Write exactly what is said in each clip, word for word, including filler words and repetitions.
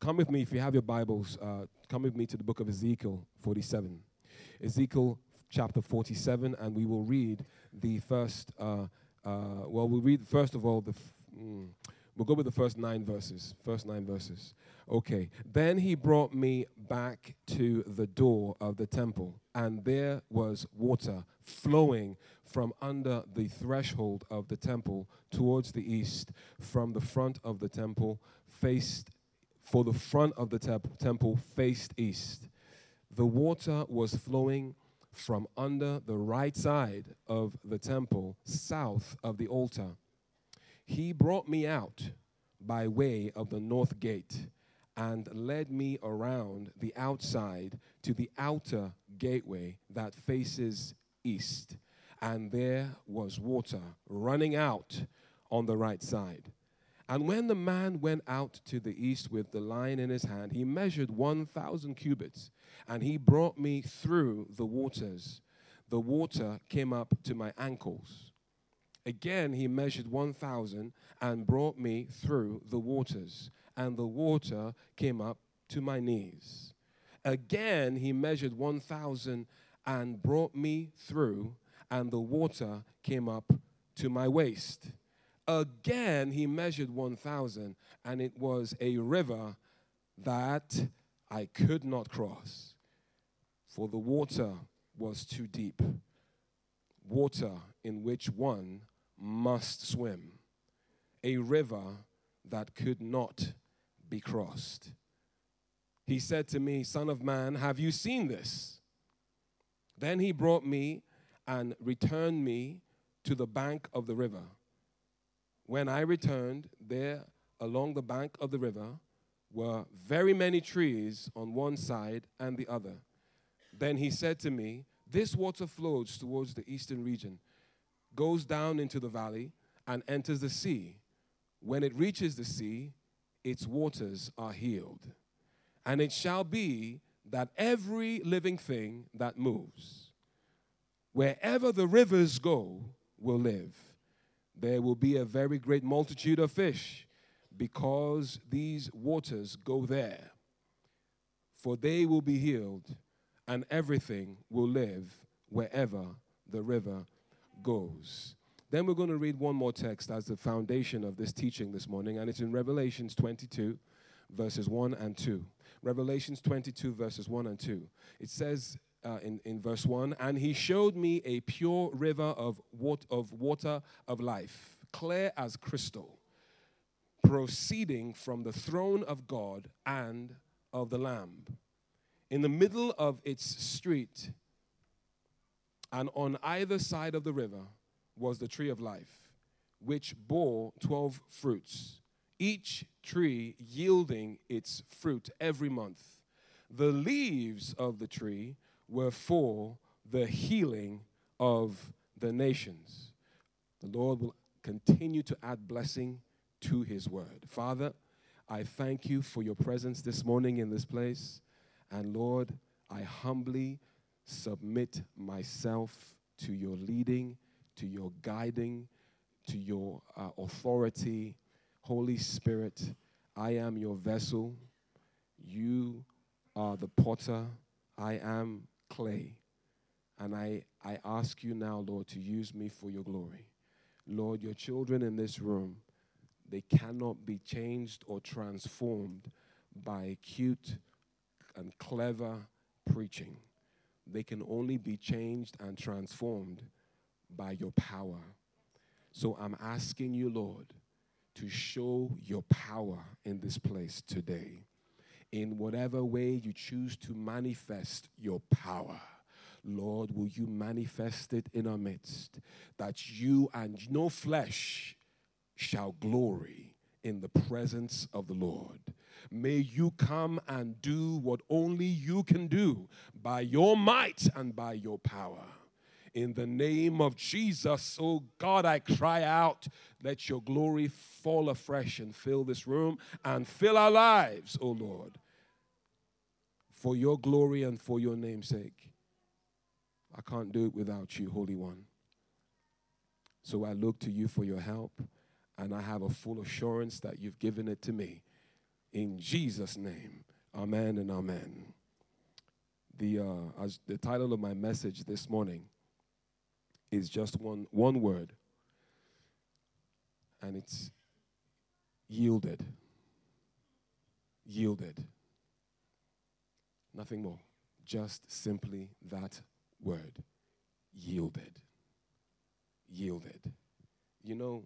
come with me, if you have your Bibles, uh, come with me to the book of Ezekiel forty-seven. Ezekiel chapter forty-seven, and we will read the first, uh, uh, well, we'll read, first of all, the, f- mm, we'll go with the first nine verses, first nine verses. Okay. Then he brought me back to the door of the temple, and there was water flowing from under the threshold of the temple towards the east, from the front of the temple faced, for the front of the temp- temple faced east. The water was flowing from under the right side of the temple, south of the altar. He brought me out by way of the north gate and led me around the outside to the outer gateway that faces east. And there was water running out on the right side. And when the man went out to the east with the line in his hand, he measured one thousand cubits, and he brought me through the waters. The water came up to my ankles. Again, he measured one thousand and brought me through the waters, and the water came up to my knees. Again, he measured one thousand and brought me through, and the water came up to my waist. Again, he measured one thousand, and it was a river that I could not cross, for the water was too deep, water in which one must swim, a river that could not be crossed. He said to me, "Son of man, have you seen this?" Then he brought me and returned me to the bank of the river. When I returned, there along the bank of the river were very many trees on one side and the other. Then he said to me, "This water flows towards the eastern region, goes down into the valley, and enters the sea. When it reaches the sea, its waters are healed. And it shall be that every living thing that moves, wherever the rivers go, will live. There will be a very great multitude of fish, because these waters go there. For they will be healed, and everything will live wherever the river goes." Then we're going to read one more text as the foundation of this teaching this morning, and it's in Revelations twenty-two, verses one and two. Revelations twenty-two, verses one and two. It says uh, in, in verse one, "And he showed me a pure river of, wat- of water of life, clear as crystal, proceeding from the throne of God and of the Lamb. In the middle of its street, and on either side of the river, was the tree of life, which bore twelve fruits, each tree yielding its fruit every month. The leaves of the tree were for the healing of the nations." The Lord will continue to add blessing to his word. Father, I thank you for your presence this morning in this place. And Lord, I humbly submit myself to your leading, to your guiding, to your uh, authority. Holy Spirit, I am your vessel. You are the potter. I am clay. And I, I ask you now, Lord, to use me for your glory. Lord, your children in this room, they cannot be changed or transformed by cute and clever preaching. They can only be changed and transformed by your power. So I'm asking you, Lord, to show your power in this place today. In whatever way you choose to manifest your power, Lord, will you manifest it in our midst, that you and no flesh shall glory in the presence of the Lord. May you come and do what only you can do by your might and by your power. In the name of Jesus, oh God, I cry out, let your glory fall afresh and fill this room and fill our lives, oh Lord, for your glory and for your name's sake. I can't do it without you, Holy One. So I look to you for your help, and I have a full assurance that you've given it to me. In Jesus' name, amen and amen. The, uh, as the title of my message this morning is just one, one word, and it's yielded. Yielded. Nothing more. Just simply that word. Yielded. Yielded. You know,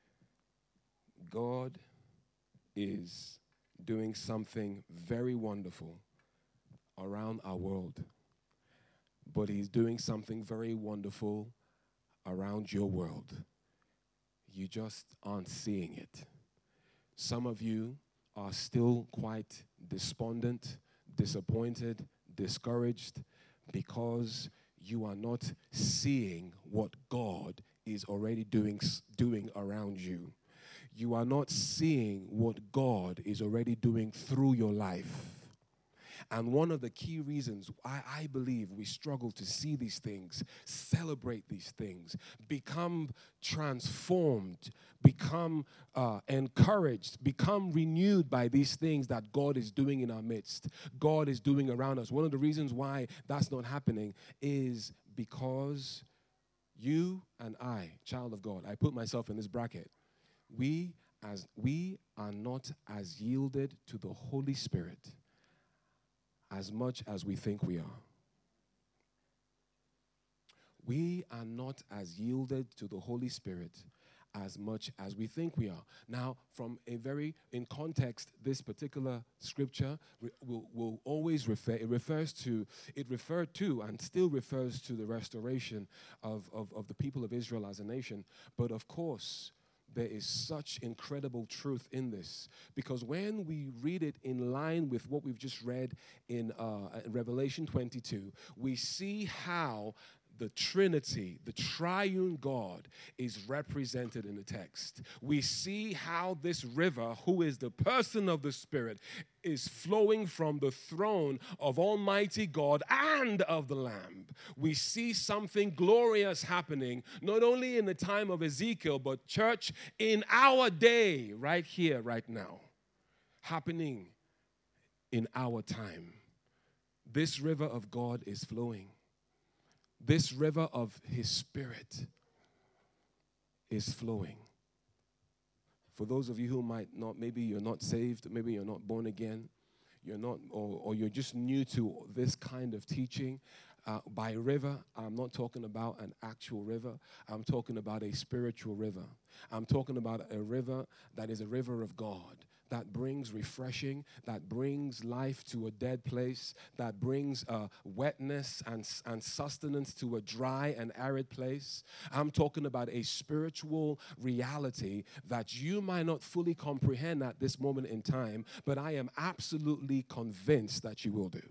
God is doing something very wonderful around our world, but he's doing something very wonderful around your world. You just aren't seeing it. Some of you are still quite despondent, disappointed, discouraged, because you are not seeing what God is already doing, doing around you. You are not seeing what God is already doing through your life. And one of the key reasons why I believe we struggle to see these things, celebrate these things, become transformed, become uh, encouraged, become renewed by these things that God is doing in our midst, God is doing around us. One of the reasons why that's not happening is because you and I, child of God, I put myself in this bracket, we as we are not as yielded to the Holy Spirit as much as we think we are. We are not as yielded to the Holy Spirit as much as we think we are. Now, from a very, in context, this particular scripture re- will, will always refer, it refers to, it referred to and still refers to the restoration of, of, of the people of Israel as a nation. But of course, there is such incredible truth in this, because when we read it in line with what we've just read in uh, Revelation twenty-two, we see how the Trinity, the triune God, is represented in the text. We see how this river, who is the person of the Spirit, is flowing from the throne of Almighty God and of the Lamb. We see something glorious happening, not only in the time of Ezekiel, but church, in our day, right here, right now, happening in our time. This river of God is flowing. This river of His Spirit is flowing. For those of you who might not, maybe you're not saved, maybe you're not born again, you're not, or, or you're just new to this kind of teaching, uh, by river, I'm not talking about an actual river. I'm talking about a spiritual river. I'm talking about a river that is a river of God, that brings refreshing, that brings life to a dead place, that brings uh, wetness and, and sustenance to a dry and arid place. I'm talking about a spiritual reality that you might not fully comprehend at this moment in time, but I am absolutely convinced that you will do.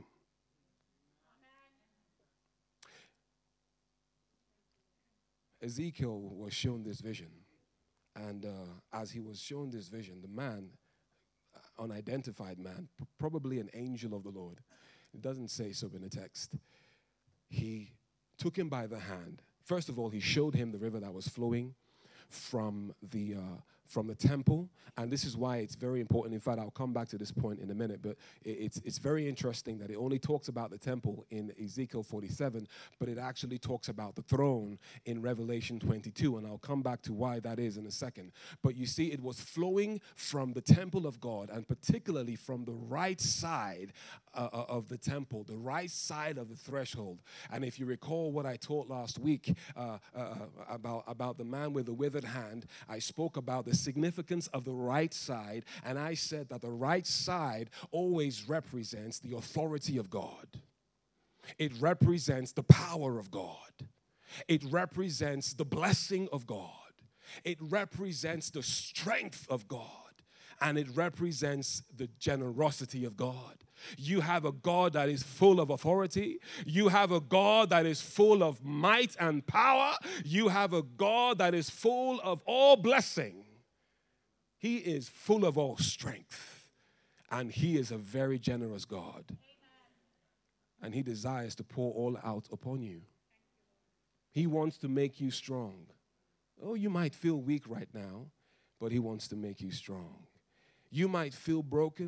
Ezekiel was shown this vision, and uh, as he was shown this vision, the man, unidentified man, p- probably an angel of the Lord. It doesn't say so in the text. He took him by the hand. First of all, he showed him the river that was flowing from the uh, from the temple, and this is why it's very important. In fact, I'll come back to this point in a minute, but it, it's it's very interesting that it only talks about the temple in Ezekiel forty-seven, but it actually talks about the throne in Revelation twenty-two, and I'll come back to why that is in a second. But you see, it was flowing from the temple of God, and particularly from the right side uh, of the temple, the right side of the threshold. And if you recall what I taught last week uh, uh, about, about the man with the withered hand, I spoke about the significance of the right side, and I said that the right side always represents the authority of God. It represents the power of God. It represents the blessing of God. It represents the strength of God. And it represents the generosity of God. You have a God that is full of authority. You have a God that is full of might and power. You have a God that is full of all blessing. He is full of all strength. And He is a very generous God. Amen. And He desires to pour all out upon you. He wants to make you strong. Oh, you might feel weak right now, but He wants to make you strong. You might feel broken,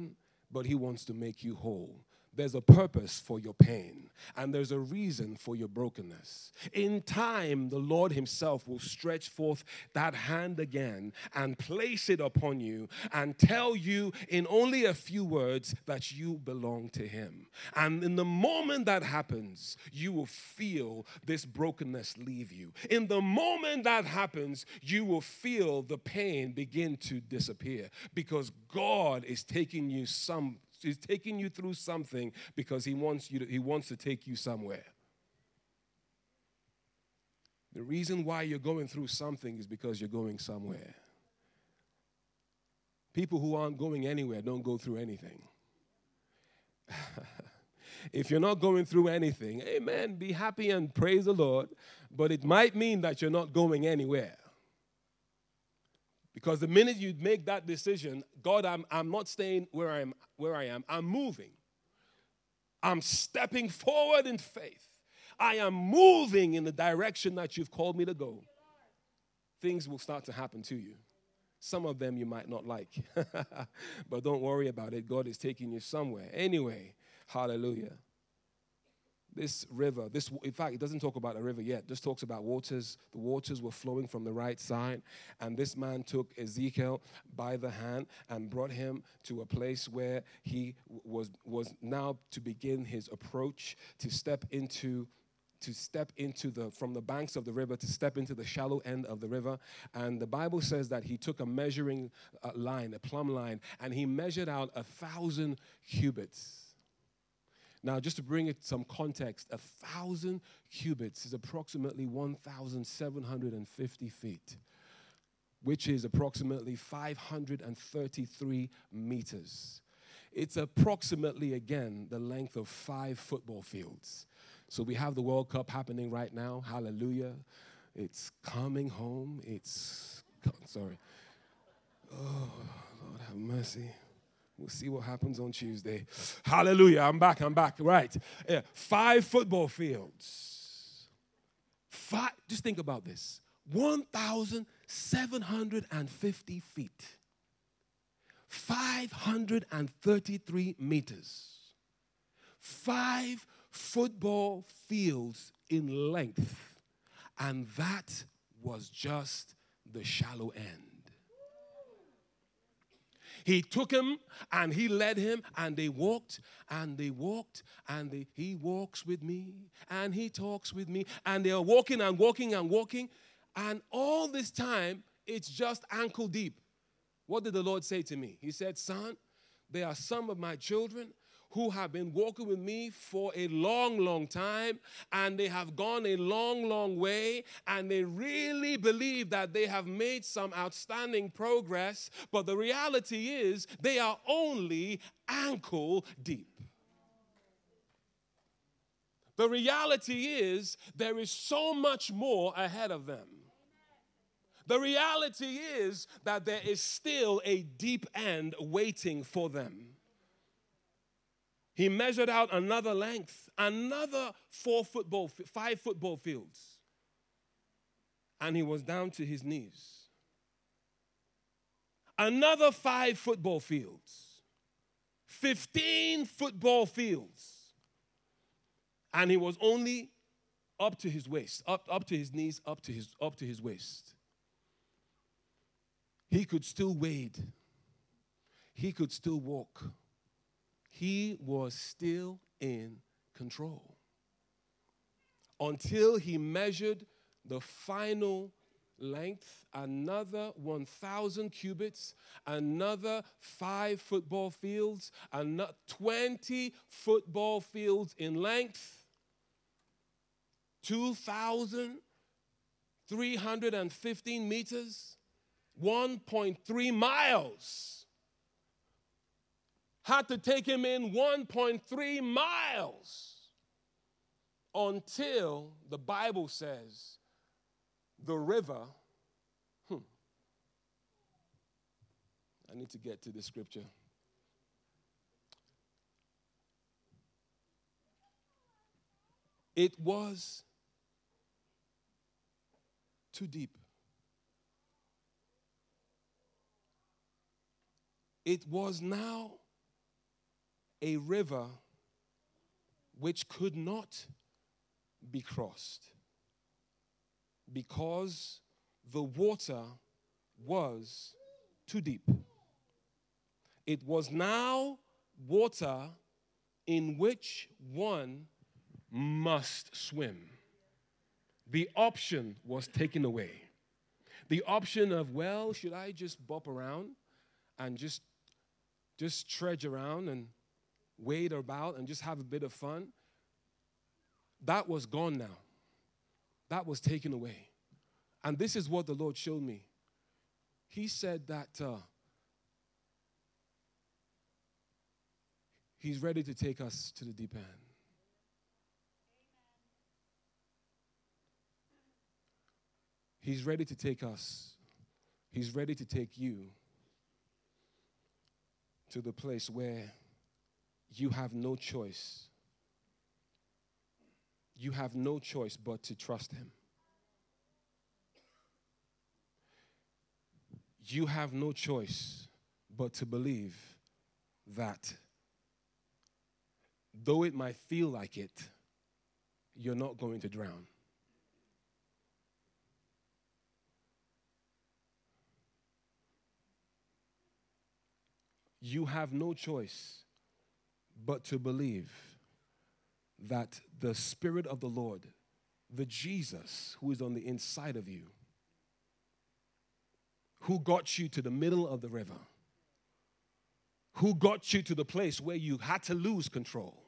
but he wants to make you whole. There's a purpose for your pain, and there's a reason for your brokenness. In time, the Lord himself will stretch forth that hand again and place it upon you and tell you in only a few words that you belong to him. And in the moment that happens, you will feel this brokenness leave you. In the moment that happens, you will feel the pain begin to disappear, because God is taking you some He's taking you through something because he wants you to, he wants to take you somewhere. The reason why you're going through something is because you're going somewhere. People who aren't going anywhere don't go through anything. If you're not going through anything, amen, be happy and praise the Lord, but it might mean that you're not going anywhere. Because the minute you make that decision, God, I'm, I'm not staying where I am, where I am. I'm moving. I'm stepping forward in faith. I am moving in the direction that you've called me to go. Things will start to happen to you. Some of them you might not like. But don't worry about it. God is taking you somewhere. Anyway, hallelujah. This river, this in fact, it doesn't talk about a river yet. It just talks about waters. The waters were flowing from the right side. And this man took Ezekiel by the hand and brought him to a place where he was, was now to begin his approach, to step into to step into the, from the banks of the river, to step into the shallow end of the river. And the Bible says that he took a measuring uh, line, a plumb line, and he measured out a thousand cubits. Now, just to bring it some context, a thousand cubits is approximately one thousand seven hundred fifty feet, which is approximately five hundred thirty-three meters. It's approximately, again, the length of five football fields. So we have the World Cup happening right now. Hallelujah. It's coming home. It's, sorry. Oh, Lord have mercy. We'll see what happens on Tuesday. Hallelujah. I'm back. I'm back. Right. Yeah. Five football fields. Five. Just think about this. one thousand seven hundred fifty feet. five hundred thirty-three meters. Five football fields in length. And that was just the shallow end. He took him and he led him and they walked and they walked and they, he walks with me and he talks with me. And they are walking and walking and walking. And all this time, it's just ankle deep. What did the Lord say to me? He said, son, there are some of my children who have been walking with me for a long, long time, and they have gone a long, long way, and they really believe that they have made some outstanding progress, but the reality is they are only ankle deep. The reality is there is so much more ahead of them. The reality is that there is still a deep end waiting for them. He measured out another length, another four football, five football fields. And he was down to his knees. Another five football fields. Fifteen football fields. And he was only up to his waist, up, up to his knees, up to his, up to his waist. He could still wade. He could still walk. He was still in control until he measured the final length, another one thousand cubits, another five football fields, another twenty football fields in length, two thousand three hundred fifteen meters, one point three miles. Had to take him in one point three miles until the Bible says the river, hmm, I need to get to the scripture. It was too deep. It was now a river which could not be crossed because the water was too deep. It was now water in which one must swim. The option was taken away. The option of, well, should I just bop around and just, just trudge around and wade about and just have a bit of fun? That was gone now. That was taken away. And this is what the Lord showed me. He said that uh, He's ready to take us to the deep end. He's ready to take us. He's ready to take you to the place where you have no choice. You have no choice but to trust Him. You have no choice but to believe that though it might feel like it, you're not going to drown. You have no choice but to believe that the Spirit of the Lord, the Jesus who is on the inside of you, who got you to the middle of the river, who got you to the place where you had to lose control,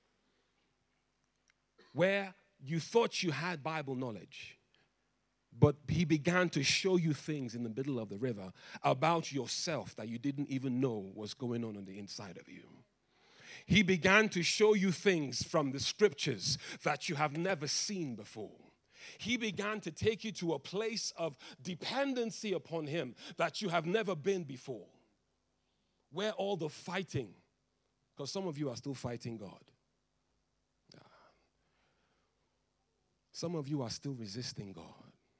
where you thought you had Bible knowledge, but He began to show you things in the middle of the river about yourself that you didn't even know was going on on the inside of you. He began to show you things from the scriptures that you have never seen before. He began to take you to a place of dependency upon Him that you have never been before. Where all the fighting, because some of you are still fighting God. Some of you are still resisting God.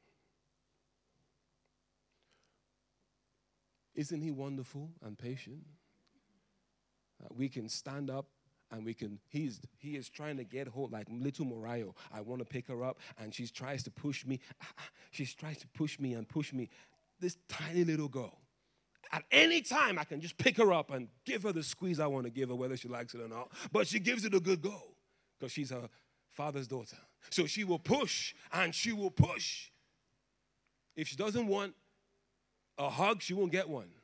Isn't He wonderful and patient? Uh, we can stand up and we can, he's, he is trying to get hold, like little Morayo. I want to pick her up and she tries to push me. She tries to push me and push me. This tiny little girl. At any time, I can just pick her up and give her the squeeze I want to give her, whether she likes it or not. But she gives it a good go because she's her father's daughter. So she will push and she will push. If she doesn't want a hug, she won't get one.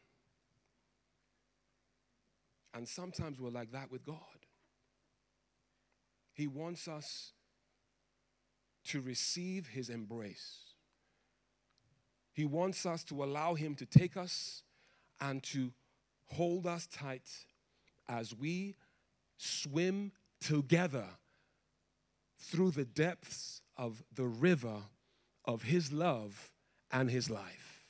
And sometimes we're like that with God. He wants us to receive His embrace. He wants us to allow Him to take us and to hold us tight as we swim together through the depths of the river of His love and His life.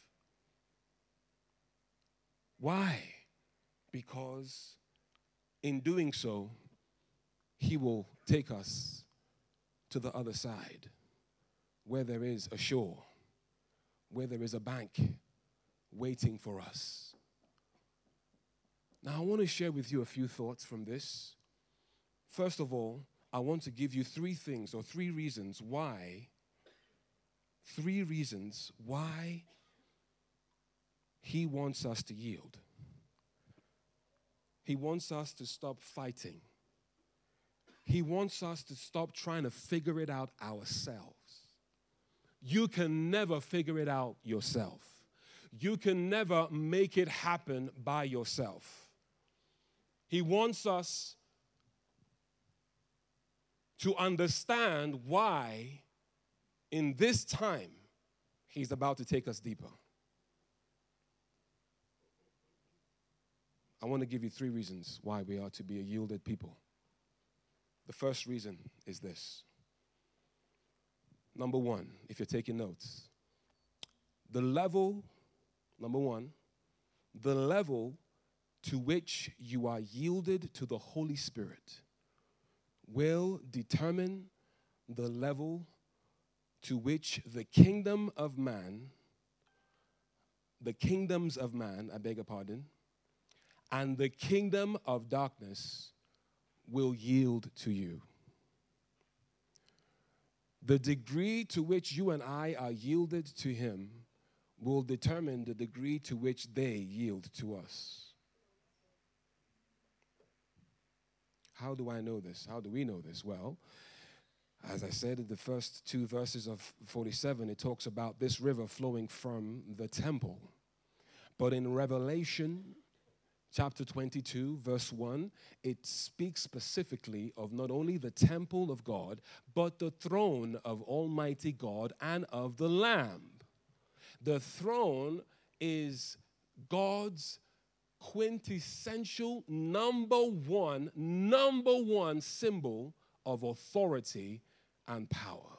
Why? Because in doing so, He will take us to the other side where there is a shore, where there is a bank waiting for us. Now, I want to share with you a few thoughts from this. First of all, I want to give you three things or three reasons why, three reasons why He wants us to yield. He wants us to stop fighting. He wants us to stop trying to figure it out ourselves. You can never figure it out yourself. You can never make it happen by yourself. He wants us to understand why in this time He's about to take us deeper. I want to give you three reasons why we are to be a yielded people. The first reason is this. Number one, if you're taking notes, the level, number one, the level to which you are yielded to the Holy Spirit will determine the level to which the kingdom of man, the kingdoms of man, I beg your pardon, and the kingdom of darkness will yield to you. The degree to which you and I are yielded to him will determine the degree to which they yield to us. How do I know this? How do we know this? Well, as I said in the first two verses of forty-seven, it talks about this river flowing from the temple. But in Revelation chapter twenty-two, verse one, it speaks specifically of not only the temple of God, but the throne of Almighty God and of the Lamb. The throne is God's quintessential number one, number one symbol of authority and power.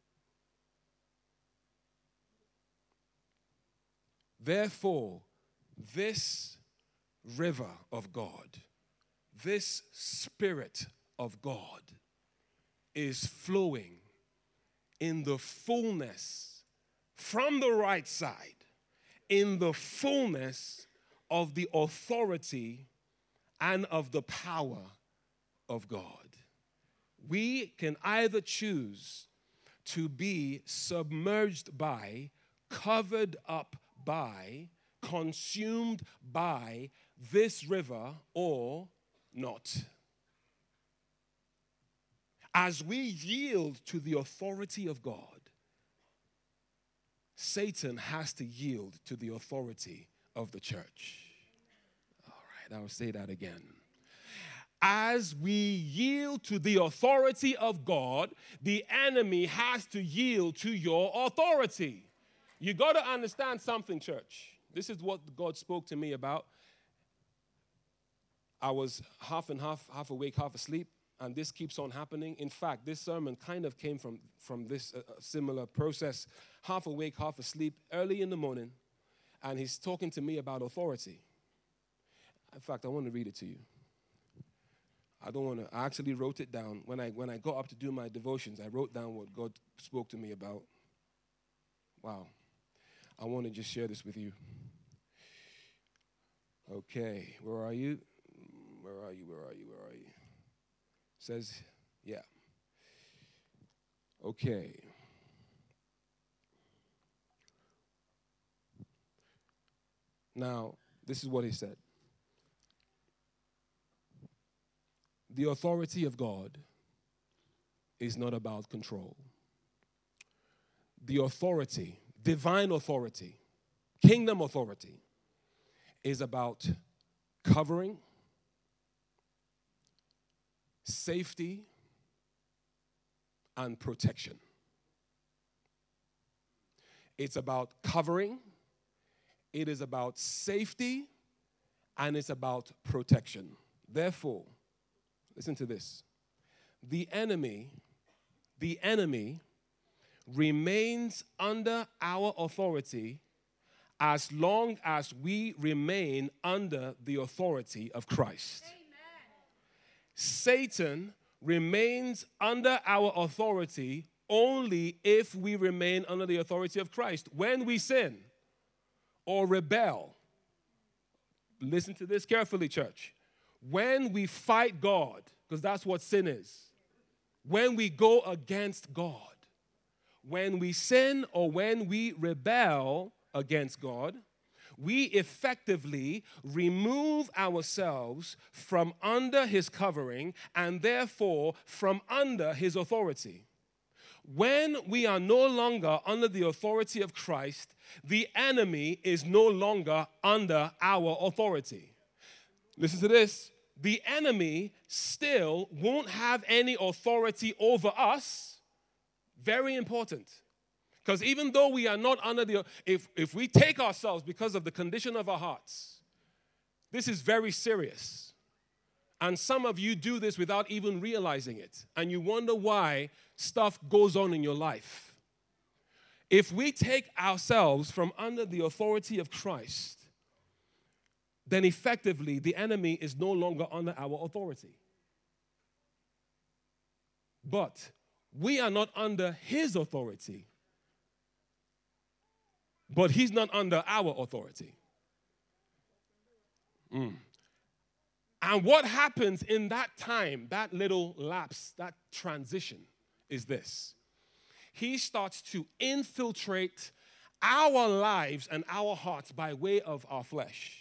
Therefore, this river of God, this Spirit of God is flowing in the fullness from the right side, in the fullness of the authority and of the power of God. We can either choose to be submerged by, covered up by, consumed by this river or not. As we yield to the authority of God, Satan has to yield to the authority of the church. All right, I'll say that again. As we yield to the authority of God, the enemy has to yield to your authority. You got to understand something, church. This is what God spoke to me about. I was half and half, half awake, half asleep, and this keeps on happening. In fact, this sermon kind of came from, from this uh, similar process. Half awake, half asleep, early in the morning, and he's talking to me about authority. In fact, I want to read it to you. I don't want to, I actually wrote it down. When I, when I got up to do my devotions, I wrote down what God spoke to me about. Wow. I want to just share this with you. Okay, where are you? Where are you? Where are you? Where are you? Says, yeah. Okay. Now, this is what he said. The authority of God is not about control. The authority, divine authority, kingdom authority, is about covering, safety, and protection. It's about covering, it is about safety, and it's about protection. Therefore, listen to this. The enemy, the enemy remains under our authority as long as we remain under the authority of Christ. Amen. Satan remains under our authority only if we remain under the authority of Christ. When we sin or rebel, listen to this carefully, church. When we fight God, because that's what sin is, when we go against God, when we sin or when we rebel against God, we effectively remove ourselves from under his covering and therefore from under his authority. When we are no longer under the authority of Christ, the enemy is no longer under our authority. Listen to this. The enemy still won't have any authority over us. Very important. Because even though we are not under the, if, if we take ourselves because of the condition of our hearts, this is very serious. And some of you do this without even realizing it. And you wonder why stuff goes on in your life. If we take ourselves from under the authority of Christ, then effectively the enemy is no longer under our authority. But we are not under his authority, but he's not under our authority. Mm. And what happens in that time, that little lapse, that transition, is this. He starts to infiltrate our lives and our hearts by way of our flesh,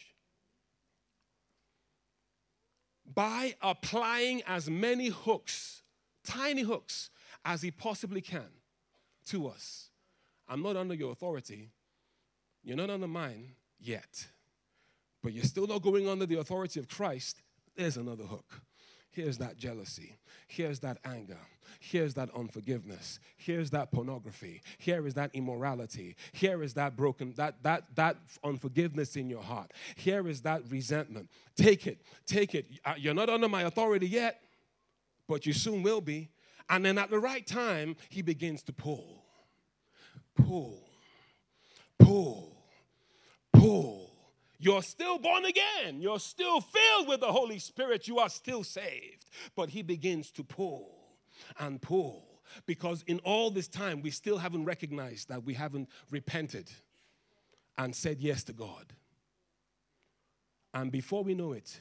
by applying as many hooks, tiny hooks, as he possibly can to us. I'm not under your authority. You're not under mine yet. But you're still not going under the authority of Christ. There's another hook. Here's that jealousy. Here's that anger. Here's that unforgiveness. Here's that pornography. Here is that immorality. Here is that broken, that that that unforgiveness in your heart. Here is that resentment. Take it. Take it. You're not under my authority yet, but you soon will be. And then at the right time, he begins to pull. Pull. Pull. Pull. You're still born again. You're still filled with the Holy Spirit. You are still saved. But he begins to pull and pull. Because in all this time, we still haven't recognized that we haven't repented and said yes to God. And before we know it,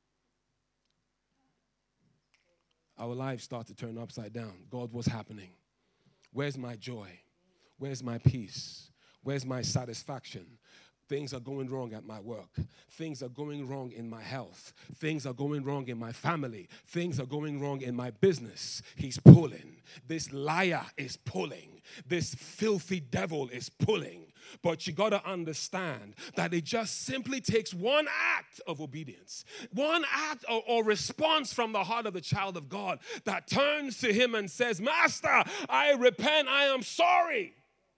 our lives start to turn upside down. God, what's happening? Where's my joy? Where's my peace? Where's my satisfaction? Things are going wrong at my work. Things are going wrong in my health. Things are going wrong in my family. Things are going wrong in my business. He's pulling. This liar is pulling. This filthy devil is pulling. But you got to understand that it just simply takes one act of obedience, one act or, or response from the heart of the child of God that turns to him and says, Master, I repent. I am sorry.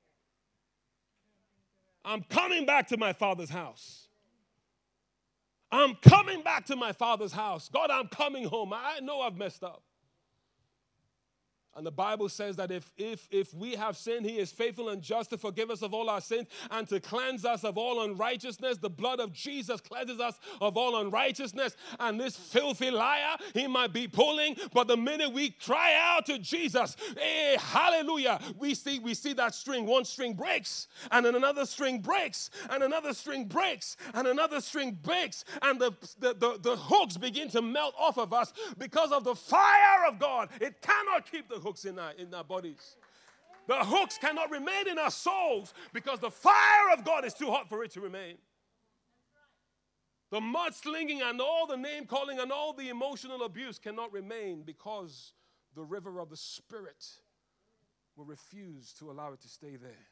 I'm coming back to my Father's house. I'm coming back to my Father's house. God, I'm coming home. I know I've messed up. And the Bible says that if, if, if we have sinned, he is faithful and just to forgive us of all our sins and to cleanse us of all unrighteousness. The blood of Jesus cleanses us of all unrighteousness. And this filthy liar, he might be pulling, but the minute we cry out to Jesus, hey, hallelujah, we see, we see that string. One string breaks, and then another string breaks, and another string breaks, and another string breaks, and the, the, the, the hooks begin to melt off of us because of the fire of God. It cannot keep the hooks in our, in our bodies. The hooks cannot remain in our souls because the fire of God is too hot for it to remain. The mudslinging and all the name calling and all the emotional abuse cannot remain because the river of the Spirit will refuse to allow it to stay there.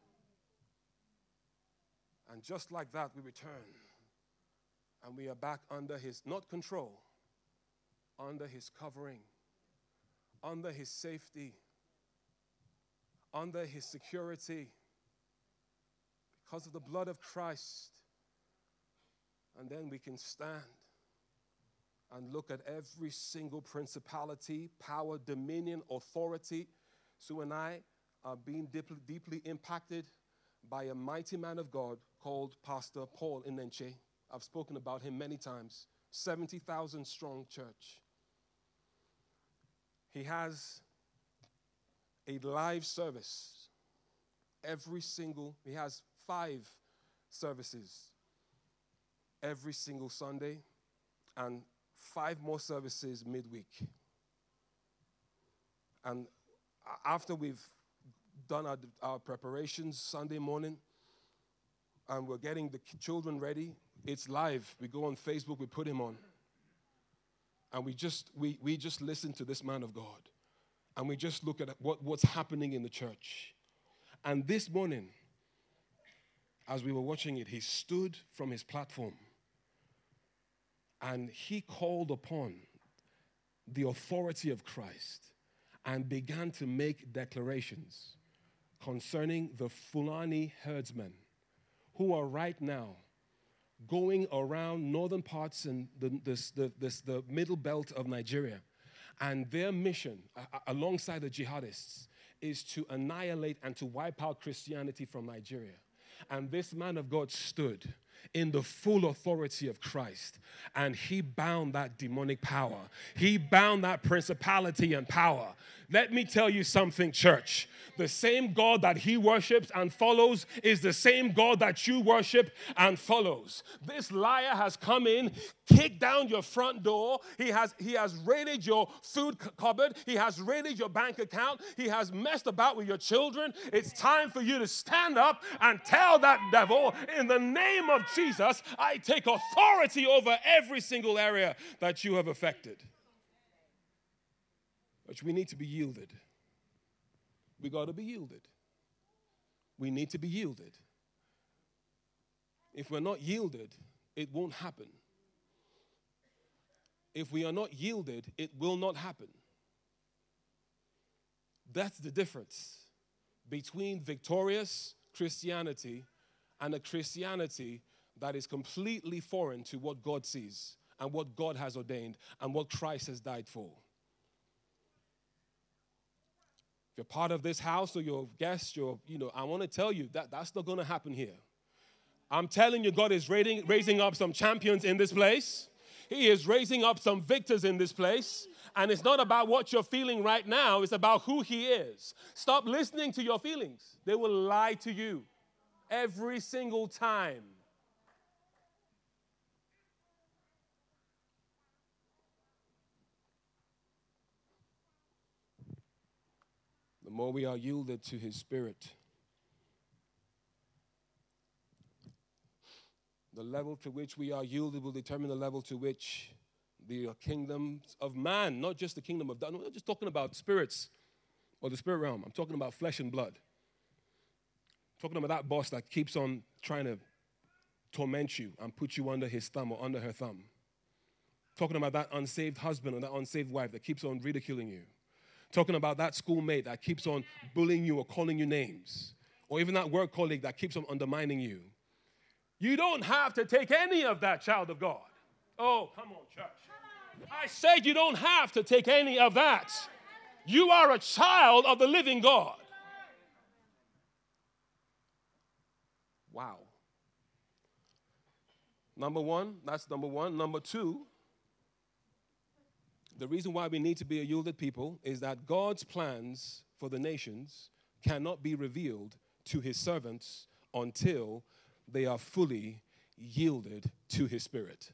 And just like that, we return. And we are back under his, not control, under his covering, under his safety, under his security, because of the blood of Christ. And then we can stand and look at every single principality, power, dominion, authority. Sue and I are being deeply, deeply impacted by a mighty man of God called Pastor Paul Enenche. I've spoken about him many times. seventy thousand strong church. He has a live service every single, he has five services every single Sunday and five more services midweek. And after we've done our, our preparations Sunday morning and we're getting the children ready, it's live. We go on Facebook, we put him on. And we just we we just listen to this man of God. And we just look at what, what's happening in the church. And this morning, as we were watching it, he stood from his platform and he called upon the authority of Christ and began to make declarations concerning the Fulani herdsmen who are right now going around northern parts and the, this, the, this, the middle belt of Nigeria. And their mission, uh, alongside the jihadists, is to annihilate and to wipe out Christianity from Nigeria. And this man of God stood in the full authority of Christ, and he bound that demonic power. He bound that principality and power. Let me tell you something, church. The same God that he worships and follows is the same God that you worship and follows. This liar has come in, kicked down your front door. He has, he has raided your food cupboard. He has raided your bank account. He has messed about with your children. It's time for you to stand up and tell that devil, in the name of Jesus, I take authority over every single area that you have affected. But we need to be yielded. We got to be yielded. We need to be yielded. If we're not yielded, it won't happen. If we are not yielded, it will not happen. That's the difference between victorious Christianity and a Christianity that is completely foreign to what God sees and what God has ordained and what Christ has died for. If you're part of this house or you're a guest, you're, you know, I want to tell you that that's not going to happen here. I'm telling you, God is raising, raising up some champions in this place. He is raising up some victors in this place. And it's not about what you're feeling right now. It's about who he is. Stop listening to your feelings. They will lie to you every single time. The more we are yielded to his Spirit, the level to which we are yielded will determine the level to which the kingdoms of man, not just the kingdom of God, I'm not just talking about spirits or the spirit realm. I'm talking about flesh and blood. I'm talking about that boss that keeps on trying to torment you and put you under his thumb or under her thumb. I'm talking about that unsaved husband or that unsaved wife that keeps on ridiculing you. Talking about that schoolmate that keeps on bullying you or calling you names. Or even that work colleague that keeps on undermining you. You don't have to take any of that, child of God. Oh, come on, church. I said you don't have to take any of that. You are a child of the living God. Wow. Number one, that's number one. Number two, the reason why we need to be a yielded people is that God's plans for the nations cannot be revealed to his servants until they are fully yielded to his Spirit.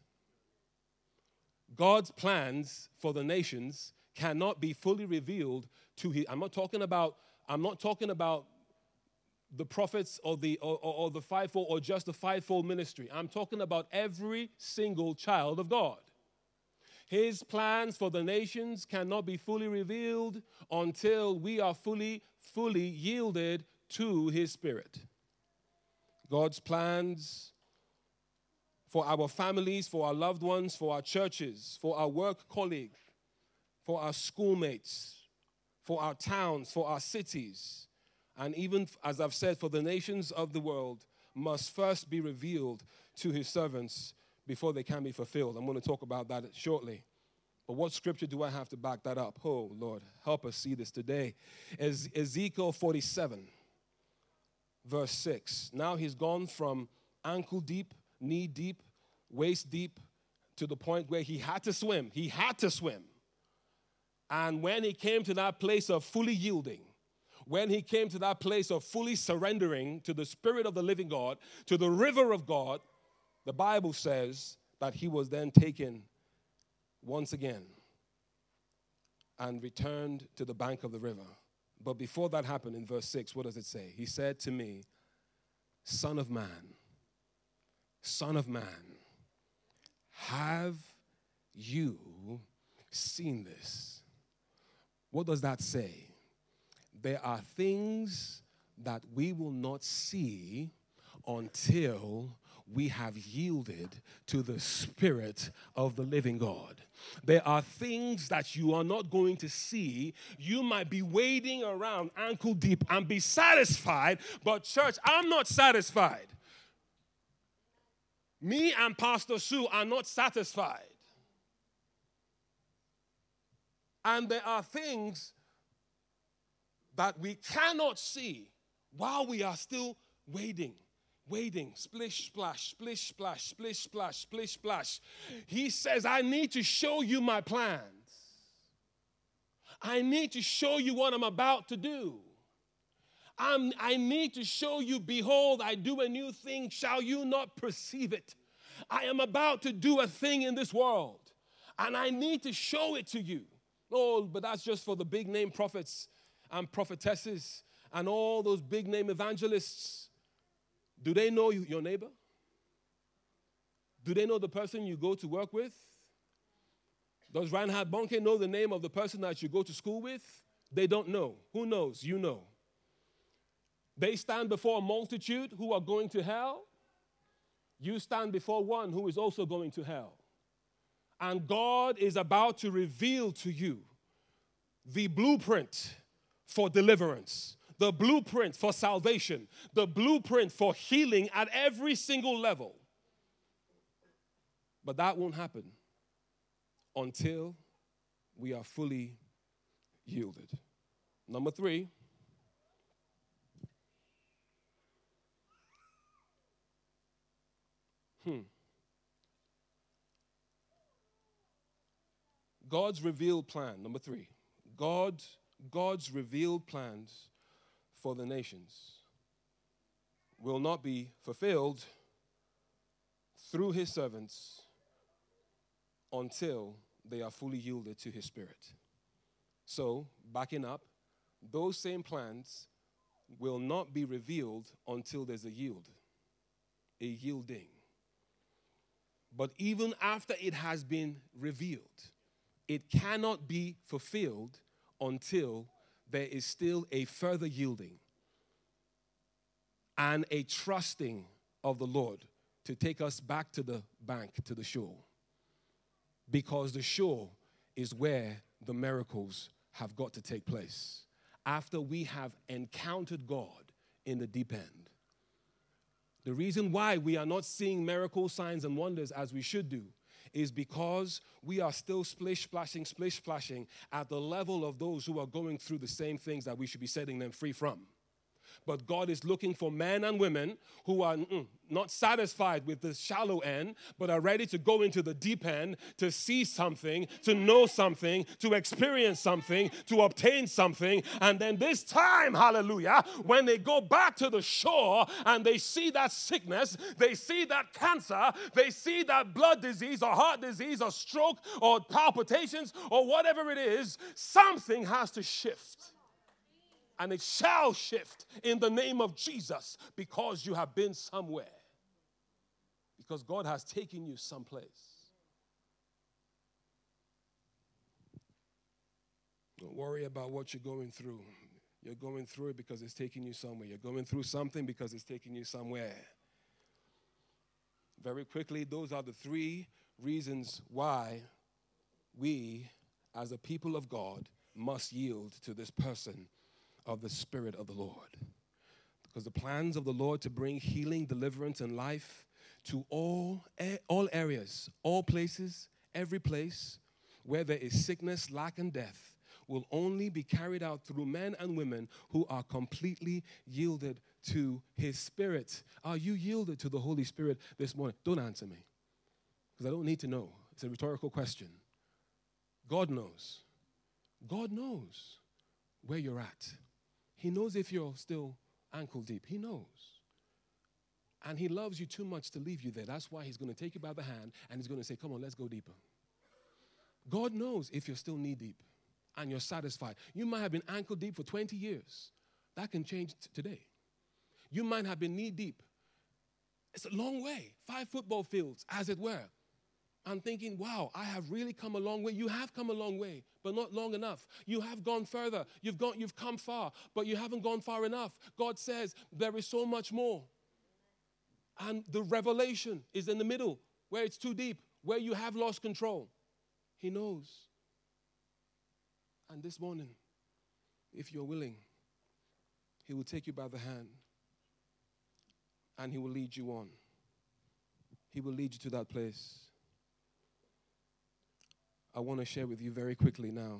God's plans for the nations cannot be fully revealed to his. I'm not talking about, I'm not talking about the prophets or the or, or, or the fivefold or just the fivefold ministry. I'm talking about every single child of God. His plans for the nations cannot be fully revealed until we are fully, fully yielded to his Spirit. God's plans for our families, for our loved ones, for our churches, for our work colleagues, for our schoolmates, for our towns, for our cities, and even, as I've said, for the nations of the world, must first be revealed to his servants before they can be fulfilled. I'm going to talk about that shortly. But what scripture do I have to back that up? Oh, Lord, help us see this today. Ez- Ezekiel forty-seven, verse six. Now he's gone from ankle deep, knee deep, waist deep, to the point where he had to swim. He had to swim. And when he came to that place of fully yielding, when he came to that place of fully surrendering to the Spirit of the living God, to the river of God, the Bible says that he was then taken once again and returned to the bank of the river. But before that happened, in verse six, what does it say? He said to me, Son of man, Son of man, have you seen this? What does that say? There are things that we will not see until we have yielded to the Spirit of the living God. There are things that you are not going to see. You might be wading around ankle deep and be satisfied, but church, I'm not satisfied. Me and Pastor Sue are not satisfied. And there are things that we cannot see while we are still wading, Waiting, splish, splash, splish, splash, splish, splash, splish, splash. He says, I need to show you my plans. I need to show you what I'm about to do. I'm, I need to show you, behold, I do a new thing. Shall you not perceive it? I am about to do a thing in this world, and I need to show it to you. Oh, but that's just for the big name prophets and prophetesses and all those big name evangelists. Do they know you, your neighbor? Do they know the person you go to work with? Does Reinhard Bonnke know the name of the person that you go to school with? They don't know. Who knows? You know. They stand before a multitude who are going to hell. You stand before one who is also going to hell. And God is about to reveal to you the blueprint for deliverance, the blueprint for salvation, the blueprint for healing at every single level. But that won't happen until we are fully yielded. Number three, hmm. God's revealed plan, number three, God, God's revealed plans for the nations will not be fulfilled through his servants until they are fully yielded to his spirit. So, backing up, those same plans will not be revealed until there's a yield, a yielding. But even after it has been revealed, it cannot be fulfilled until there is still a further yielding and a trusting of the Lord to take us back to the bank, to the shore. Because the shore is where the miracles have got to take place. After we have encountered God in the deep end. The reason why we are not seeing miracles, signs, and wonders as we should do is because we are still splish splashing, splish splashing at the level of those who are going through the same things that we should be setting them free from. But God is looking for men and women who are mm, not satisfied with the shallow end, but are ready to go into the deep end, to see something, to know something, to experience something, to obtain something. And then this time, hallelujah, when they go back to the shore and they see that sickness, they see that cancer, they see that blood disease or heart disease or stroke or palpitations or whatever it is, something has to shift. And it shall shift in the name of Jesus because you have been somewhere. Because God has taken you someplace. Don't worry about what you're going through. You're going through it because it's taking you somewhere. You're going through something because it's taking you somewhere. Very quickly, those are the three reasons why we, as a people of God, must yield to this person of the Spirit of the Lord. Because the plans of the Lord to bring healing, deliverance, and life to all, all areas, all places, every place where there is sickness, lack, and death will only be carried out through men and women who are completely yielded to his Spirit. Are you yielded to the Holy Spirit this morning? Don't answer me, because I don't need to know. It's a rhetorical question. God knows. God knows where you're at. He knows if you're still ankle deep. He knows. And he loves you too much to leave you there. That's why he's going to take you by the hand and he's going to say, come on, let's go deeper. God knows if you're still knee deep and you're satisfied. You might have been ankle deep for twenty years. That can change t- today. You might have been knee deep. It's a long way. Five football fields, as it were. I'm thinking, wow, I have really come a long way. You have come a long way, but not long enough. You have gone further. You've gone, you've come far, but you haven't gone far enough. God says there is so much more. And the revelation is in the middle, where it's too deep, where you have lost control. He knows. And this morning, if you're willing, he will take you by the hand and he will lead you on. He will lead you to that place. I want to share with you very quickly now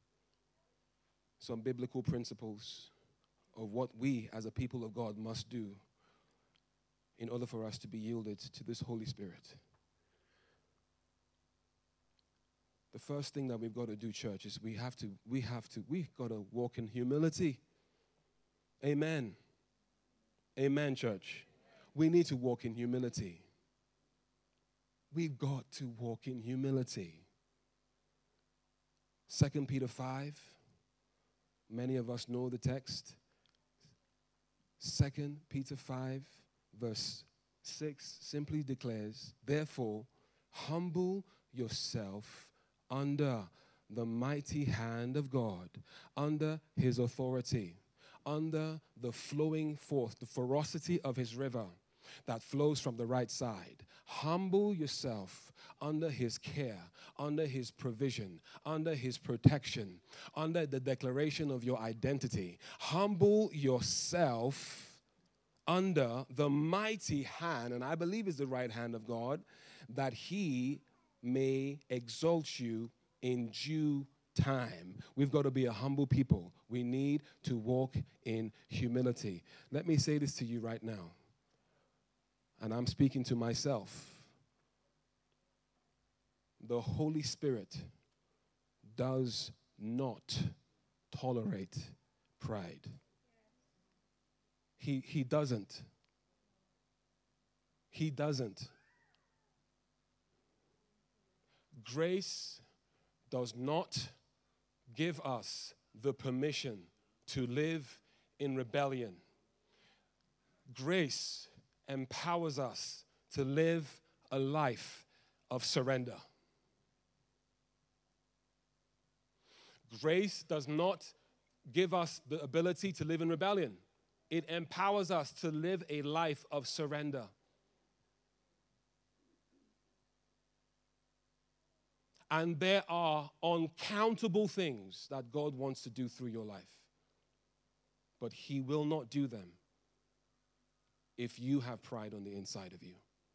some biblical principles of what we as a people of God must do in order for us to be yielded to this Holy Spirit. The first thing that we've got to do, church, is we have to, we have to, we've got to walk in humility. Amen. Amen, church. We need to walk in humility. We've got to walk in humility. Second Peter five. Many of us know the text. Second Peter five, verse six simply declares, therefore, humble yourself under the mighty hand of God, under his authority, under the flowing forth, the ferocity of his river that flows from the right side. Humble yourself under his care, under his provision, under his protection, under the declaration of your identity. Humble yourself under the mighty hand, and I believe is the right hand of God, that he may exalt you in due time. We've got to be a humble people. We need to walk in humility. Let me say this to you right now, and I'm speaking to myself. The Holy Spirit does not tolerate pride. He, he doesn't. He doesn't. Grace does not give us the permission to live in rebellion. Grace empowers us to live a life of surrender. Grace does not give us the ability to live in rebellion. It empowers us to live a life of surrender. And there are uncountable things that God wants to do through your life. But he will not do them if you have pride on the inside of you.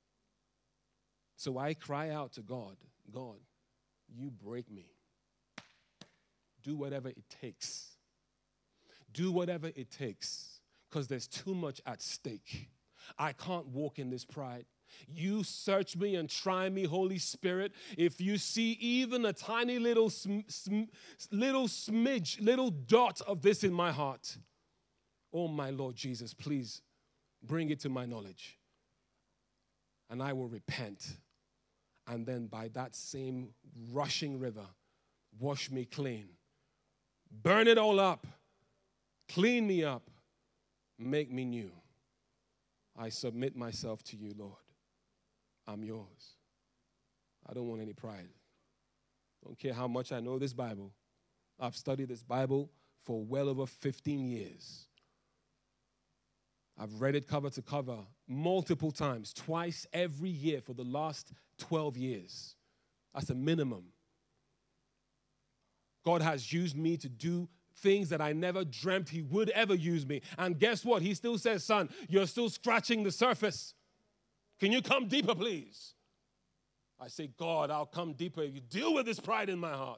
So I cry out to God, God, you break me. Do whatever it takes. Do whatever it takes, because there's too much at stake. I can't walk in this pride. You search me and try me, Holy Spirit. If you see even a tiny little, sm- sm- little smidge, little dot of this in my heart, oh my Lord Jesus, please bring it to my knowledge. And I will repent. And then by that same rushing river, wash me clean. Burn it all up. Clean me up. Make me new. I submit myself to you, Lord. I'm yours. I don't want any pride. Don't care how much I know this Bible. I've studied this Bible for well over fifteen years. I've read it cover to cover multiple times, twice every year for the last twelve years. That's a minimum. God has used me to do things that I never dreamt he would ever use me. And guess what? He still says, son, you're still scratching the surface. Can you come deeper, please? I say, God, I'll come deeper if you deal with this pride in my heart.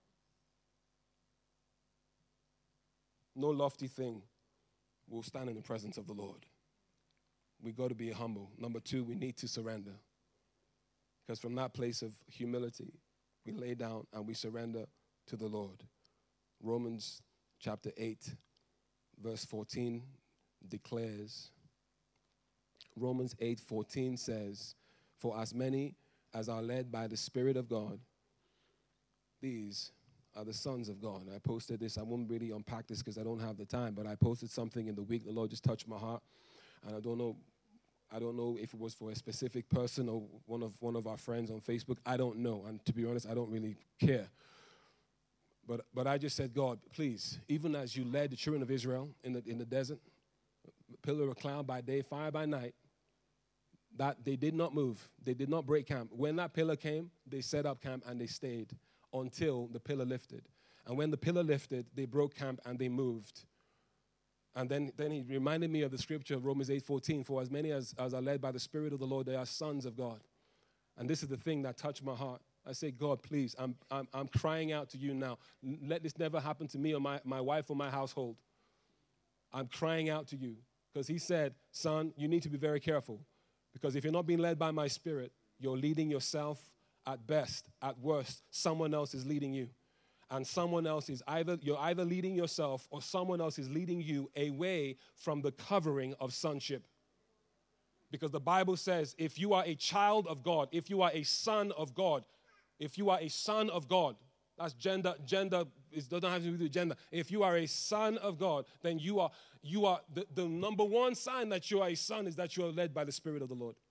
No lofty thing will stand in the presence of the Lord. We got to be humble. Number two, we need to surrender. Because from that place of humility, we lay down and we surrender to the Lord. Romans chapter eight, verse fourteen declares, Romans eight fourteen says, for as many as are led by the Spirit of God, these are the sons of God. And I posted this. I won't really unpack this because I don't have the time, but I posted something in the week. The Lord just touched my heart. And I don't know, I don't know if it was for a specific person or one of one of our friends on Facebook. I don't know. And to be honest, I don't really care. But but I just said, God, please, even as you led the children of Israel in the in the desert, pillar of cloud by day, fire by night, that they did not move. They did not break camp. When that pillar came, they set up camp and they stayed until the pillar lifted. And when the pillar lifted, they broke camp and they moved. And then, then he reminded me of the scripture of Romans eight fourteen, for as many as, as are led by the Spirit of the Lord, they are sons of God. And this is the thing that touched my heart. I say, God, please, I'm, I'm, I'm crying out to you now. Let this never happen to me or my, my wife or my household. I'm crying out to you. Because he said, son, you need to be very careful. Because if you're not being led by my Spirit, you're leading yourself at best. At worst, someone else is leading you. And someone else is either, you're either leading yourself or someone else is leading you away from the covering of sonship. Because the Bible says if you are a child of God, if you are a son of God, if you are a son of God, that's gender, gender, it doesn't have to do with gender. If you are a son of God, then you are, you are, the, the number one sign that you are a son is that you are led by the Spirit of the Lord.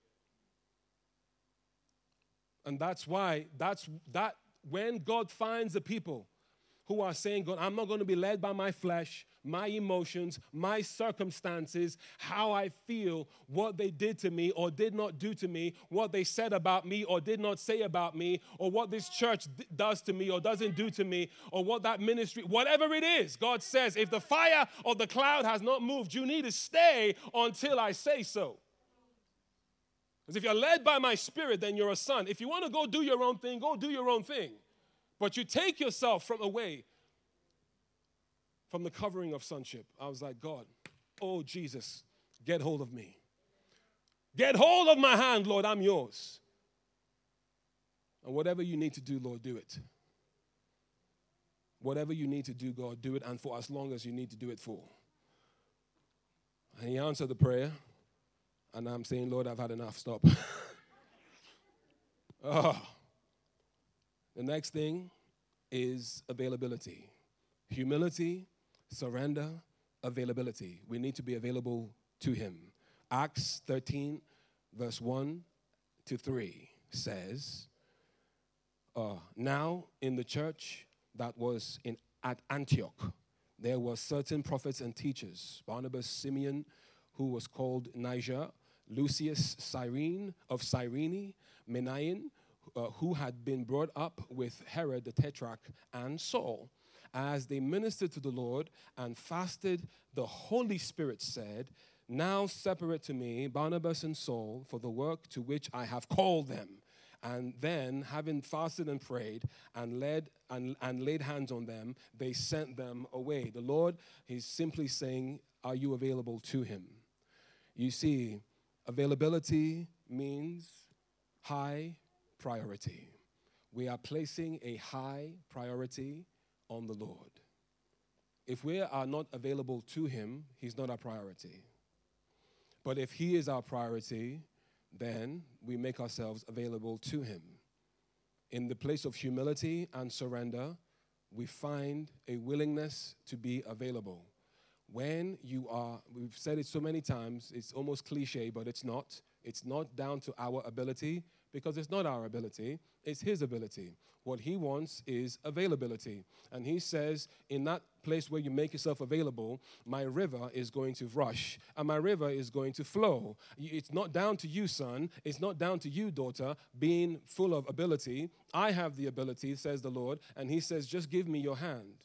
And that's why, that's, that, when God finds the people who are saying, God, I'm not going to be led by my flesh, my emotions, my circumstances, how I feel, what they did to me or did not do to me, what they said about me or did not say about me, or what this church d- does to me or doesn't do to me, or what that ministry, whatever it is, God says, if the fire or the cloud has not moved, you need to stay until I say so. Because if you're led by my Spirit, then you're a son. If you want to go do your own thing, go do your own thing. But you take yourself from away from the covering of sonship. I was like, God, oh, Jesus, get hold of me. Get hold of my hand, Lord, I'm yours. And whatever you need to do, Lord, do it. Whatever you need to do, God, do it, and for as long as you need to do it for. And he answered the prayer, and I'm saying, Lord, I've had enough, stop. oh. The next thing is availability. Humility, surrender, availability. We need to be available to him. Acts thirteen, verse one to three says, uh, now in the church that was in at Antioch, there were certain prophets and teachers, Barnabas, Simeon, who was called Niger, Lucius Cyrene of Cyrene, Manaen, uh, who had been brought up with Herod the Tetrarch, and Saul. As they ministered to the Lord and fasted, the Holy Spirit said, now separate to me Barnabas and Saul for the work to which I have called them. And then, having fasted and prayed and led and, and laid hands on them, they sent them away. The Lord, he's simply saying, are you available to him? You see, availability means high priority. We are placing a high priority on the Lord. If we are not available to him, he's not our priority. But if he is our priority, then we make ourselves available to him. In the place of humility and surrender, we find a willingness to be available. When you are, we've said it so many times, it's almost cliche, but it's not. It's not down to our ability, because it's not our ability, it's his ability. What he wants is availability. And he says, in that place where you make yourself available, my river is going to rush, and my river is going to flow. It's not down to you, son. It's not down to you, daughter, being full of ability. I have the ability, says the Lord, and he says, just give me your hand.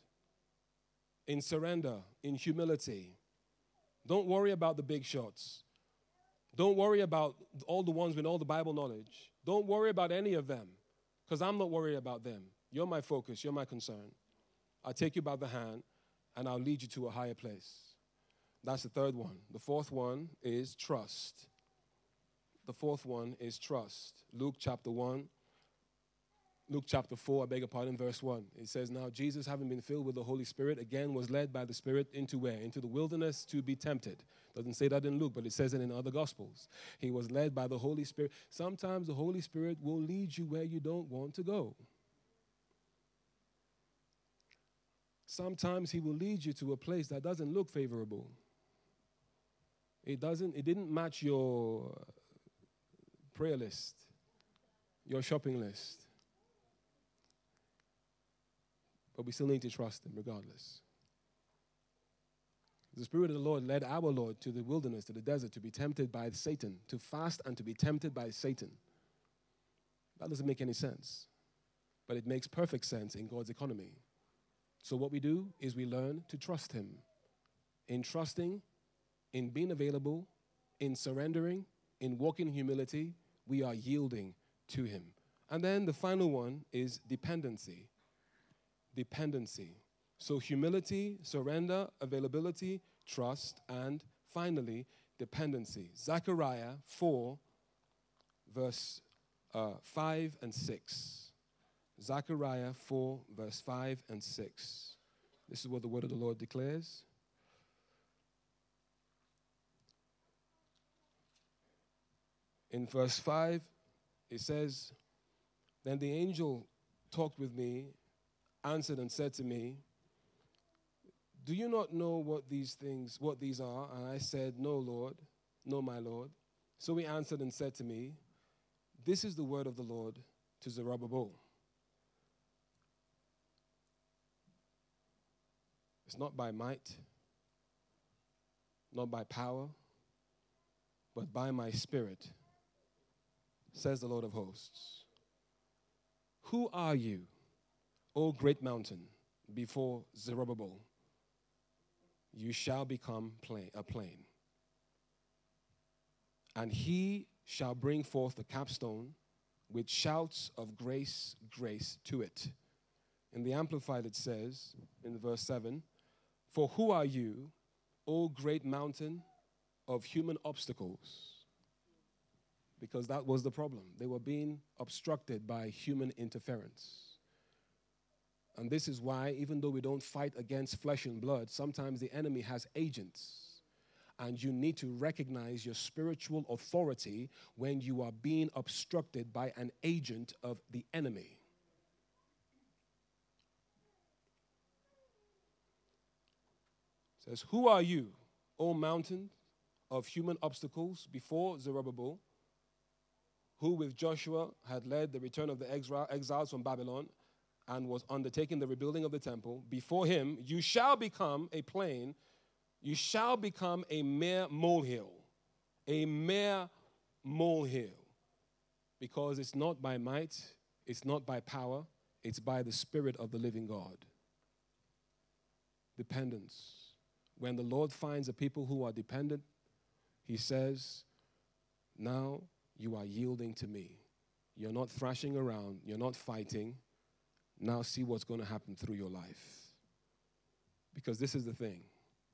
In surrender, in humility. Don't worry about the big shots. Don't worry about all the ones with all the Bible knowledge. Don't worry about any of them, because I'm not worried about them. You're my focus. You're my concern. I'll take you by the hand, and I'll lead you to a higher place. That's the third one. The fourth one is trust. The fourth one is trust. Luke chapter one. Luke chapter four, I beg your pardon, verse one. It says, now Jesus, having been filled with the Holy Spirit, again was led by the Spirit into where? Into the wilderness to be tempted. Doesn't say that in Luke, but it says it in other Gospels. He was led by the Holy Spirit. Sometimes the Holy Spirit will lead you where you don't want to go. Sometimes he will lead you to a place that doesn't look favorable. It doesn't, it didn't match your prayer list, your shopping list. But we still need to trust him regardless. The Spirit of the Lord led our Lord to the wilderness, to the desert, to be tempted by Satan, to fast and to be tempted by Satan. That doesn't make any sense. But it makes perfect sense in God's economy. So what we do is we learn to trust him. In trusting, in being available, in surrendering, in walking in humility, we are yielding to him. And then the final one is dependency. Dependency. So humility, surrender, availability, trust, and finally, dependency. Zechariah four, verse uh, five and six. Zechariah four, verse five and six. This is what the word of the Lord declares. In verse five, it says, "Then the angel talked with me, answered and said to me, 'Do you not know what these things, what these are?' And I said, 'No, Lord, no, my Lord.' So he answered and said to me, 'This is the word of the Lord to Zerubbabel. It's not by might, not by power, but by my Spirit, says the Lord of hosts. Who are you, O great mountain, before Zerubbabel? You shall become plain, a plain. And he shall bring forth the capstone with shouts of grace, grace to it.'" In the Amplified it says, in verse seven, "For who are you, O great mountain of human obstacles?" Because that was the problem. They were being obstructed by human interference. And this is why, even though we don't fight against flesh and blood, sometimes the enemy has agents. And you need to recognize your spiritual authority when you are being obstructed by an agent of the enemy. It says, "Who are you, O mountain of human obstacles, before Zerubbabel, who with Joshua had led the return of the exiles from Babylon and was undertaking the rebuilding of the temple? Before him you shall become a plain, you shall become a mere molehill, a mere molehill, because it's not by might, it's not by power, it's by the Spirit of the living God." Dependence. When the Lord finds a people who are dependent, he says, "Now you are yielding to me. You're not thrashing around. You're not fighting. Now see what's going to happen through your life." Because this is the thing.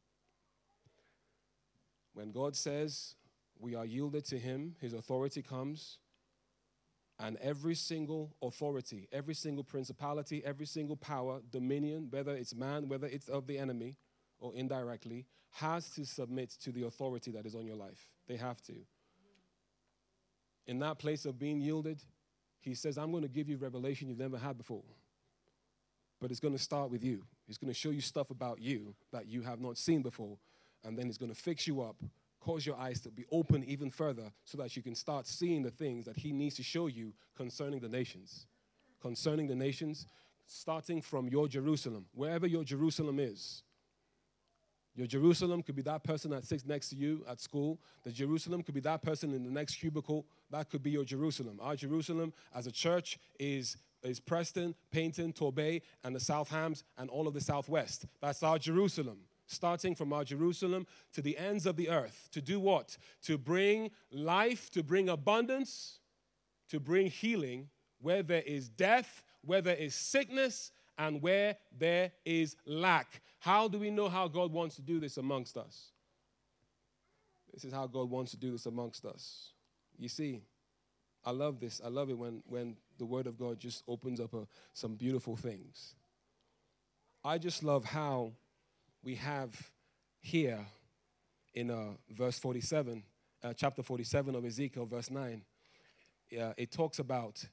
When God says we are yielded to him, his authority comes, and every single authority, every single principality, every single power, dominion, whether it's man, whether it's of the enemy or indirectly, has to submit to the authority that is on your life. They have to. In that place of being yielded, he says, "I'm going to give you revelation you've never had before. But it's going to start with you. He's going to show you stuff about you that you have not seen before. And then he's going to fix you up, cause your eyes to be open even further so that you can start seeing the things that he needs to show you concerning the nations. Concerning the nations, starting from your Jerusalem, wherever your Jerusalem is. Your Jerusalem could be that person that sits next to you at school. The Jerusalem could be that person in the next cubicle. That could be your Jerusalem. Our Jerusalem as a church is, is Preston, Payton, Torbay, and the Southhams, and all of the Southwest. That's our Jerusalem. Starting from our Jerusalem to the ends of the earth. To do what? To bring life, to bring abundance, to bring healing where there is death, where there is sickness, and where there is lack. How do we know how God wants to do this amongst us? This is how God wants to do this amongst us. You see, I love this. I love it when, when the Word of God just opens up a, some beautiful things. I just love how we have here in uh, verse forty-seven, uh, chapter forty-seven of Ezekiel, verse nine, uh, it talks about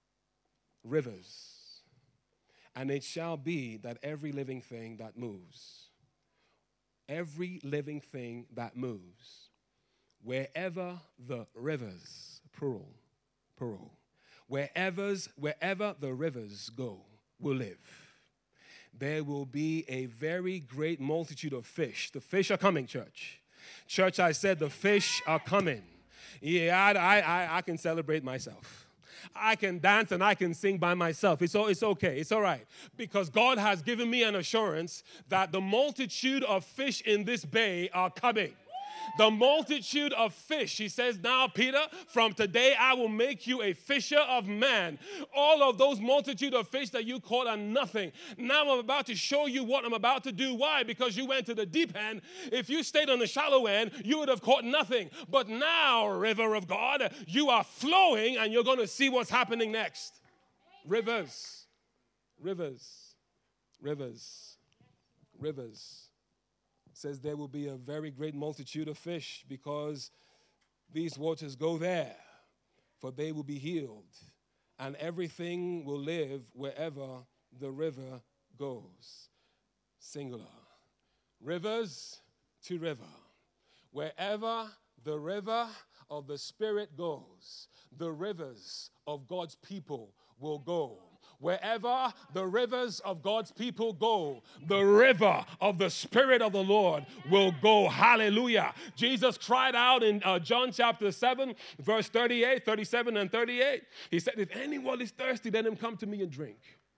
rivers. "And it shall be that every living thing that moves, every living thing that moves, wherever the rivers, plural, plural, wherever's, wherever the rivers go, will live. There will be a very great multitude of fish." The fish are coming, church. Church, I said the fish are coming. Yeah, I, I, I can celebrate myself. I can dance and I can sing by myself. It's, all, it's okay. It's all right. Because God has given me an assurance that the multitude of fish in this bay are coming. The multitude of fish. He says, now, Peter, from today I will make you a fisher of men. All of those multitude of fish that you caught are nothing. Now I'm about to show you what I'm about to do. Why? Because you went to the deep end. If you stayed on the shallow end, you would have caught nothing. But now, river of God, you are flowing and you're going to see what's happening next. Rivers, rivers, rivers, rivers. Says there will be a very great multitude of fish because these waters go there, for they will be healed, and everything will live wherever the river goes. Singular. Rivers to river. Wherever the river of the Spirit goes, the rivers of God's people will go. Wherever the rivers of God's people go, the river of the Spirit of the Lord will go. Hallelujah. Jesus cried out in uh, John chapter seven, verse thirty-eight, thirty-seven, and thirty-eight. He said, if anyone is thirsty, let him come to me and drink.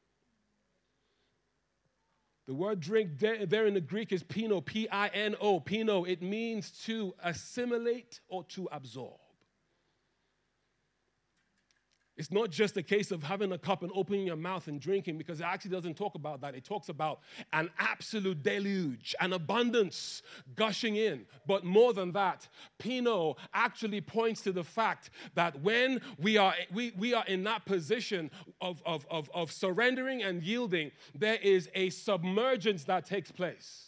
The word drink there, there in the Greek is pino, P I N O, pino. It means to assimilate or to absorb. It's not just a case of having a cup and opening your mouth and drinking, because it actually doesn't talk about that. It talks about an absolute deluge, an abundance gushing in. But more than that, Pino actually points to the fact that when we are we, we are in that position of, of, of, of surrendering and yielding, there is a submergence that takes place.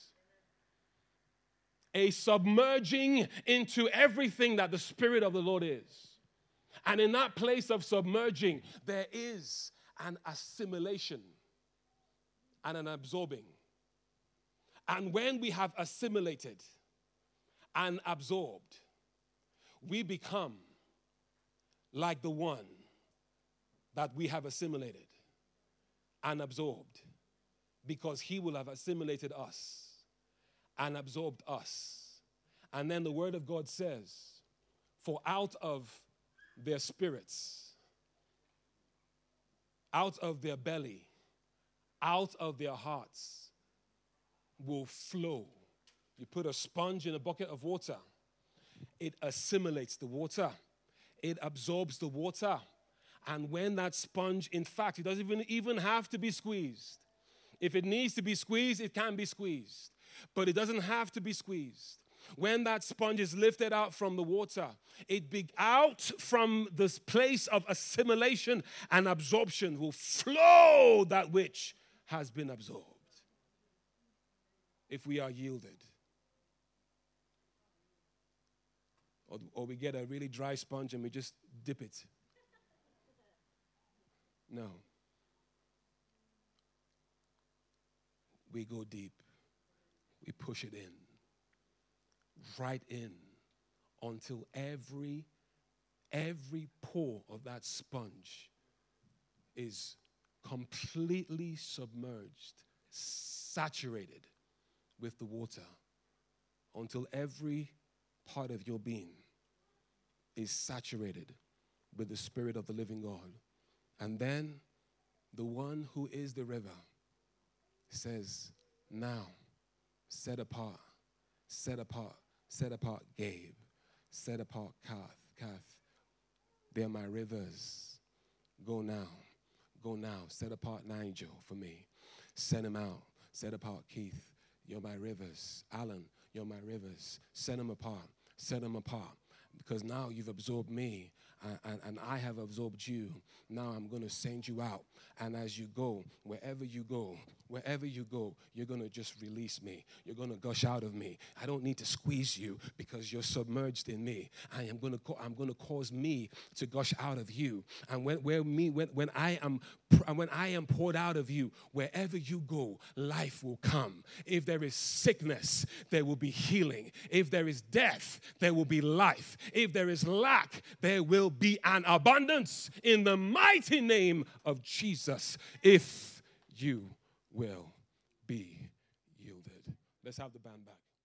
A submerging into everything that the Spirit of the Lord is. And in that place of submerging, there is an assimilation and an absorbing. And when we have assimilated and absorbed, we become like the one that we have assimilated and absorbed, because he will have assimilated us and absorbed us. And then the Word of God says, for out of their spirits, out of their belly, out of their hearts will flow. You put a sponge in a bucket of water, it assimilates the water, it absorbs the water. And when that sponge, in fact, it doesn't even, even have to be squeezed. If it needs to be squeezed, it can be squeezed. But it doesn't have to be squeezed. When that sponge is lifted out from the water, it be out from this place of assimilation and absorption will flow that which has been absorbed, if we are yielded. Or, or we get a really dry sponge and we just dip it. No. We go deep. We push it in. Right in, until every every pore of that sponge is completely submerged, saturated with the water, until every part of your being is saturated with the Spirit of the living God. And then the one who is the river says, now, set apart, set apart. Set apart Gabe. Set apart Kath. Kath. They're my rivers. Go now. Go now. Set apart Nigel for me. Send him out. Set apart Keith. You're my rivers. Alan, you're my rivers. Set them apart. Set them apart. Because now you've absorbed me. And, and, and I have absorbed you. Now I'm going to send you out. And as you go, wherever you go, wherever you go, you're going to just release me. You're going to gush out of me. I don't need to squeeze you because you're submerged in me. I am going to I'm going to cause me to gush out of you. And when where me when, when I am when I am poured out of you, wherever you go, life will come. If there is sickness, there will be healing. If there is death, there will be life. If there is lack, there will be an abundance in the mighty name of Jesus, if you will be yielded. Let's have the band back.